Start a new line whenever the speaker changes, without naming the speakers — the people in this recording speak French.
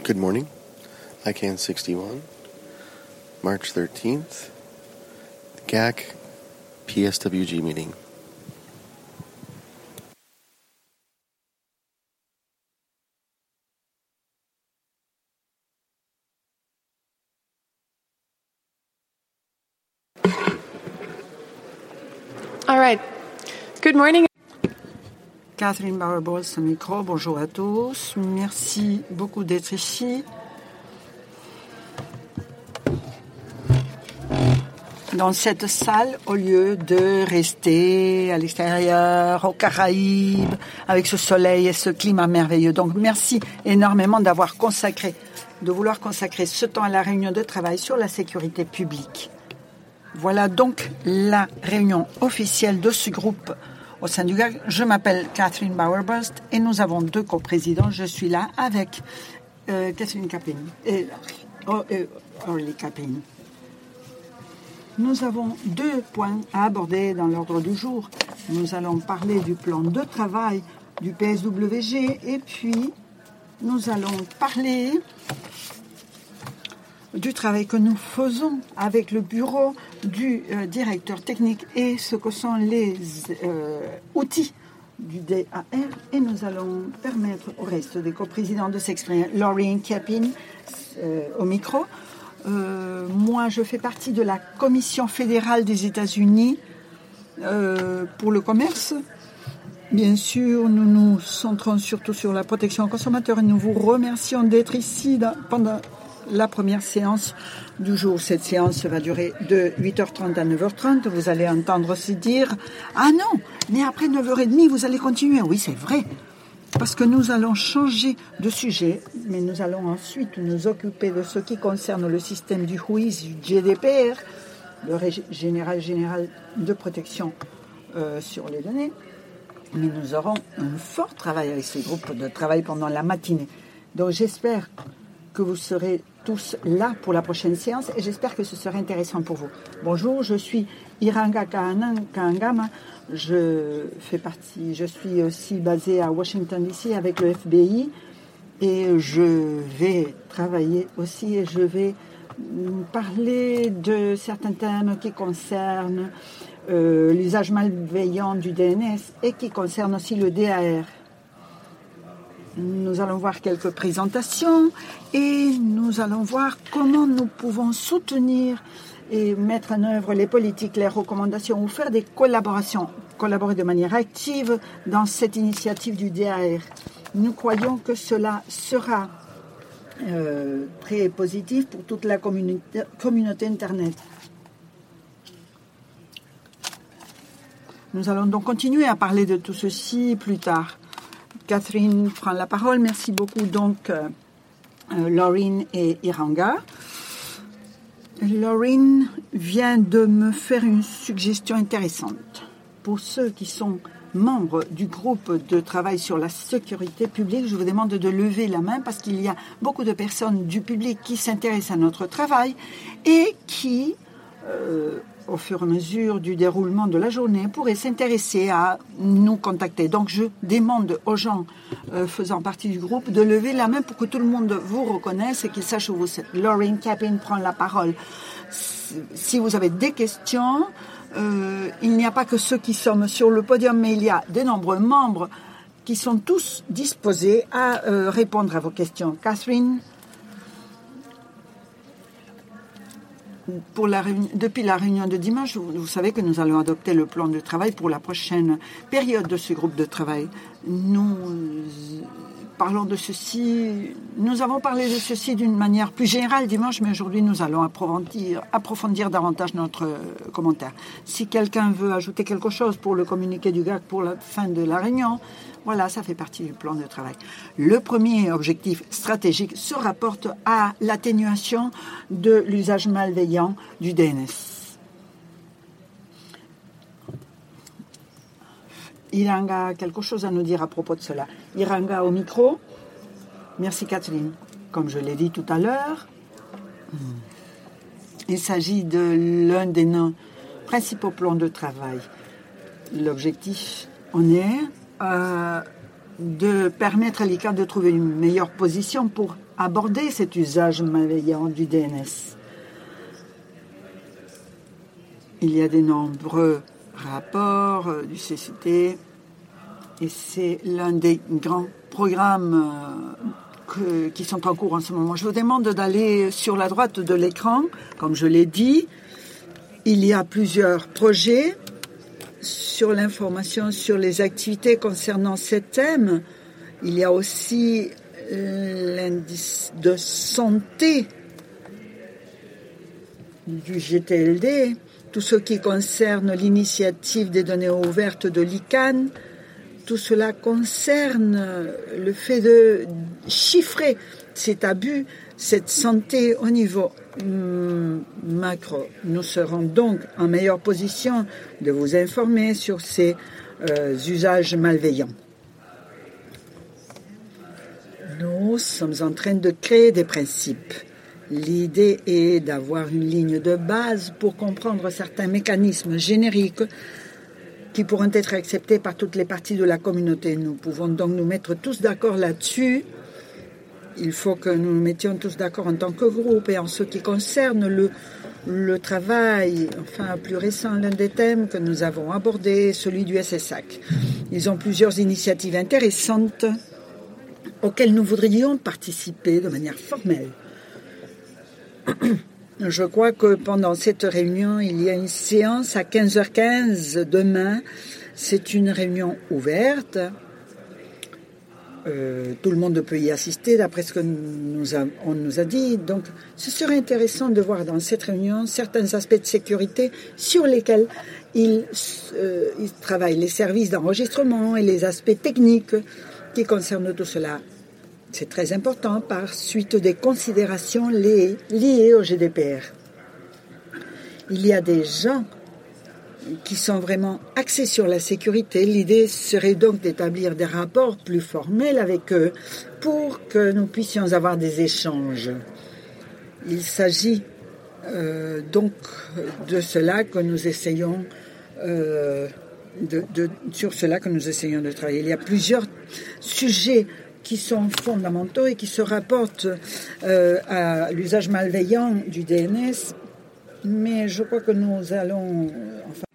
Good morning, ICANN 61, March 13th, GAC PSWG meeting.
All right. Good morning.
Catherine Bauer-Bowles au micro, bonjour à tous, merci beaucoup d'être ici. Dans cette salle, au lieu de rester à l'extérieur, aux Caraïbes, avec ce soleil et ce climat merveilleux. Donc merci énormément de vouloir consacrer ce temps à la réunion de travail sur la sécurité publique. Voilà donc la réunion officielle de ce groupe au sein du GAC. Je m'appelle Catherine Bauer-Bowles et nous avons deux coprésidents. Je suis là avec Catherine Capin et Orly Capin. Nous avons deux points à aborder dans l'ordre du jour. Nous allons parler du plan de travail du PSWG et puis nous allons parler du travail que nous faisons avec le bureau du directeur technique et ce que sont les outils du DAR. Et nous allons permettre au reste des coprésidents de s'exprimer. Laurie Capin au micro. Moi, je fais partie de la Commission fédérale des États-Unis pour le commerce. Bien sûr, nous nous centrons surtout sur la protection aux consommateurs et nous vous remercions d'être ici pendant la première séance du jour. Cette séance va durer de 8h30 à 9h30. Vous allez entendre se dire « Ah non, mais après 9h30, vous allez continuer. » Oui, c'est vrai, parce que nous allons changer de sujet, mais nous allons ensuite nous occuper de ce qui concerne le système du WHOIS, du GDPR, le régime général de protection sur les données. Mais nous aurons un fort travail avec ce groupe de travail pendant la matinée. Donc j'espère que vous serez tous là pour la prochaine séance et j'espère que ce sera intéressant pour vous. Bonjour, je suis Iranga Kaangama. Je suis aussi basée à Washington DC avec le FBI et je vais travailler aussi et je vais parler de certains thèmes qui concernent l'usage malveillant du DNS et qui concernent aussi le DAR. Nous allons voir quelques présentations et nous allons voir comment nous pouvons soutenir et mettre en œuvre les politiques, les recommandations ou faire des collaborer de manière active dans cette initiative du DAR. Nous croyons que cela sera très positif pour toute la communauté Internet. Nous allons donc continuer à parler de tout ceci plus tard. Catherine prend la parole. Merci beaucoup donc Laureen et Iranga. Laureen vient de me faire une suggestion intéressante. Pour ceux qui sont membres du groupe de travail sur la sécurité publique, je vous demande de lever la main parce qu'il y a beaucoup de personnes du public qui s'intéressent à notre travail et qui, au fur et à mesure du déroulement de la journée, pourraient s'intéresser à nous contacter. Donc, je demande aux gens faisant partie du groupe de lever la main pour que tout le monde vous reconnaisse et qu'il sache où vous êtes. Laurie Capin prend la parole. Si vous avez des questions, il n'y a pas que ceux qui sont sur le podium, mais il y a de nombreux membres qui sont tous disposés à répondre à vos questions. Catherine, depuis la réunion de dimanche, vous savez que nous allons adopter le plan de travail pour la prochaine période de ce groupe de travail. Nous parlons de ceci, nous avons parlé de ceci d'une manière plus générale dimanche, mais aujourd'hui nous allons approfondir davantage notre commentaire. Si quelqu'un veut ajouter quelque chose pour le communiqué du GAC pour la fin de la réunion, voilà, ça fait partie du plan de travail. Le premier objectif stratégique se rapporte à l'atténuation de l'usage malveillant du DNS. Iranga a quelque chose à nous dire à propos de cela. Iranga au micro. Merci Catherine. Comme je l'ai dit tout à l'heure, il s'agit de l'un de nos principaux plans de travail. L'objectif en est de permettre à l'ICANN de trouver une meilleure position pour aborder cet usage malveillant du DNS. Il y a de nombreux rapports du CCT et c'est l'un des grands programmes qui sont en cours en ce moment. Je vous demande d'aller sur la droite de l'écran. Comme je l'ai dit, il y a plusieurs projets sur l'information sur les activités concernant ces thèmes. Il y a aussi l'indice de santé du GTLD, tout ce qui concerne l'initiative des données ouvertes de l'ICANN. Tout cela concerne le fait de chiffrer cet abus, cette santé au niveau macro. Nous serons donc en meilleure position de vous informer sur ces usages malveillants. Nous sommes en train de créer des principes. L'idée est d'avoir une ligne de base pour comprendre certains mécanismes génériques qui pourront être acceptés par toutes les parties de la communauté. Nous pouvons donc nous mettre tous d'accord là-dessus. Il faut que nous nous mettions tous d'accord en tant que groupe. Et en ce qui concerne le travail, plus récent, l'un des thèmes que nous avons abordé, celui du SSAC. Ils ont plusieurs initiatives intéressantes auxquelles nous voudrions participer de manière formelle. Je crois que pendant cette réunion, il y a une séance à 15h15 demain. C'est une réunion ouverte. Tout le monde peut y assister d'après ce que on nous a dit. Donc, ce serait intéressant de voir dans cette réunion certains aspects de sécurité sur lesquels ils travaillent, les services d'enregistrement et les aspects techniques qui concernent tout cela. C'est très important par suite des considérations liées au GDPR. Il y a des gens qui sont vraiment axés sur la sécurité. L'idée serait donc d'établir des rapports plus formels avec eux pour que nous puissions avoir des échanges. Il s'agit donc de cela que nous essayons sur cela que nous essayons de travailler. Il y a plusieurs sujets qui sont fondamentaux et qui se rapportent à l'usage malveillant du DNS, mais je crois que nous allons